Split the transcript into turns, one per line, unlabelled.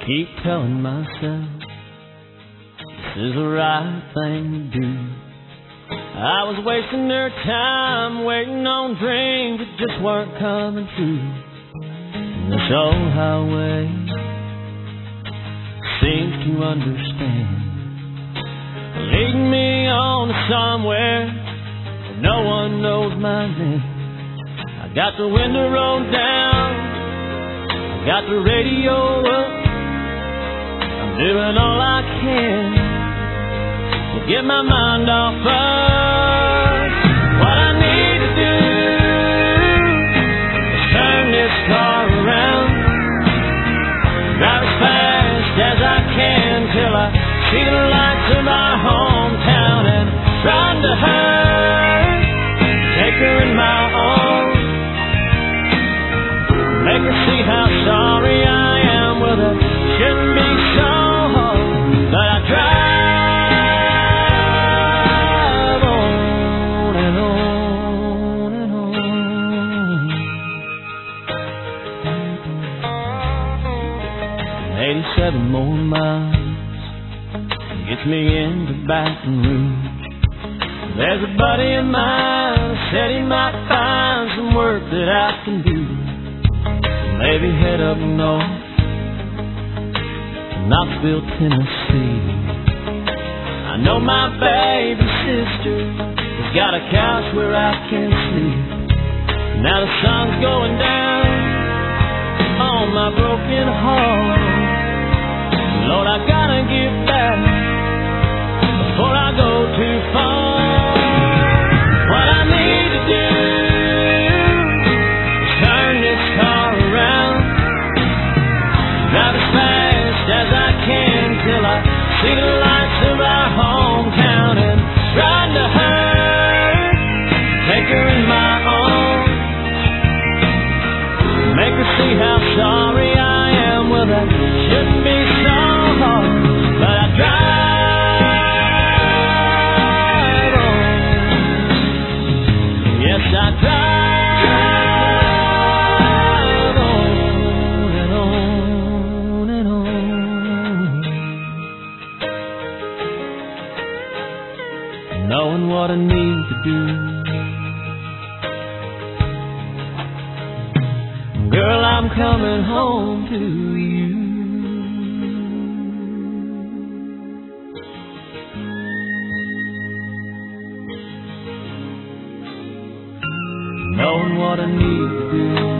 Keep telling myself this is the right thing to do. I was wasting their time, waiting on dreams that just weren't coming true. And this old highway seems to understand, leading me on to somewhere where no one knows my name. I got the window rolled down, I got the radio up, I'm doing all I can to get my mind off of what I need to do is turn this car around, drive as fast as I can till I see the lights of my hometown, and run to her, take her in my arms, make her see how sorry I am. Well, that shouldn't be so hard, but I drive on and on and on. 87 more miles gets me into Baton Rouge. There's a buddy of mine who said he might find some work that I can do. Maybe head up north to Knoxville, Tennessee. I know my baby sister has got a couch where I can sleep. Now the sun's going down on my broken heart. Lord, I gotta get back before I go too far. What I need to do is turn this car around, drive as fast as I can till I see the lights of our hometown, and ride to her, take her in my arms, make her see how sorry I am. Well, that shouldn't be so hard, but I drive on. Yes, I drive on and on and on, knowing what I need to do. Girl, I'm coming home to you. Knowing what I need to do.